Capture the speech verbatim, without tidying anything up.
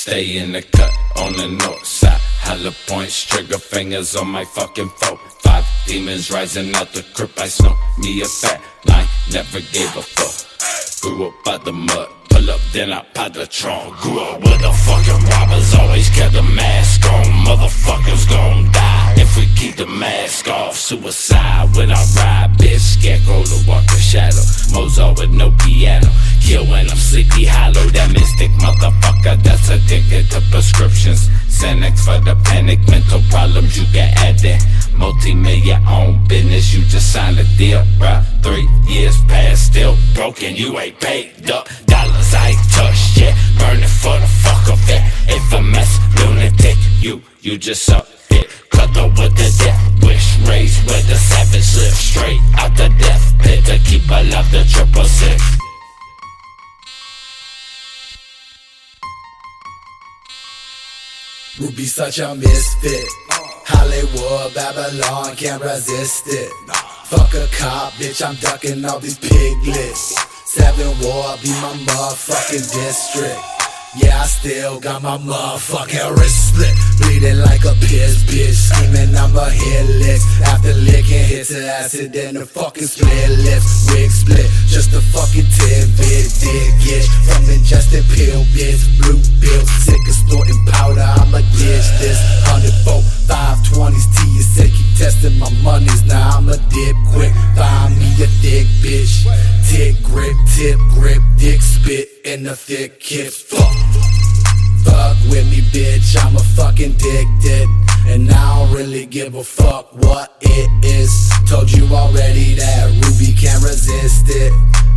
Stay in the cut on the north side. Hollow points, trigger fingers on my fucking foe. Five demons rising out the crypt. I smoke me a fat line, never gave a fuck. Grew up by the mud, pull up then I pop the trunk. Grew up with the fucking robbers, always kept the mask on. Motherfuckers gon' die if we keep the mask off. Suicide when I ride, bitch. Scarecrow to walk the shadow. Mozart with no piano. Kill when I'm sleepy hollow. That mystic motherfucker that's addicted to prescriptions. Xanax for the panic, mental problems you can add that. Multi-million own business, you just signed a deal, bruh. Three years past, still broken, you ain't paid up. Dollars I ain't touched yet, burning for the fuck of it. Infamous lunatic, you, you just suck it. Cut up with the death wish, raised with the savage live straight out the death pit to keep alive the triple six. Ruby such a misfit. Hollywood, Babylon, can't resist it. Fuck a cop, bitch, I'm ducking all these piglets. Seven War, be my motherfucking district. Yeah, I still got my motherfucking wrist split. Bleeding like a piss bitch, screaming I'ma hit licks. After licking hits of acid, then the fucking split lips. Wig split, just a fucking tidbit. Dig it from ingested pill bits. Blue bills, sick of snorting powder, I'ma ditch this. Hundred-fold, five twenties, T, you said keep testing my monies. Now I'ma dip quick, find me a thick bitch. Tick grip, tip grip, dick spit in the thick hips. Fuck, fuck with me, bitch, I'm a fucking addicted. And I don't really give a fuck what it is. Told you already that Ruby can't resist it.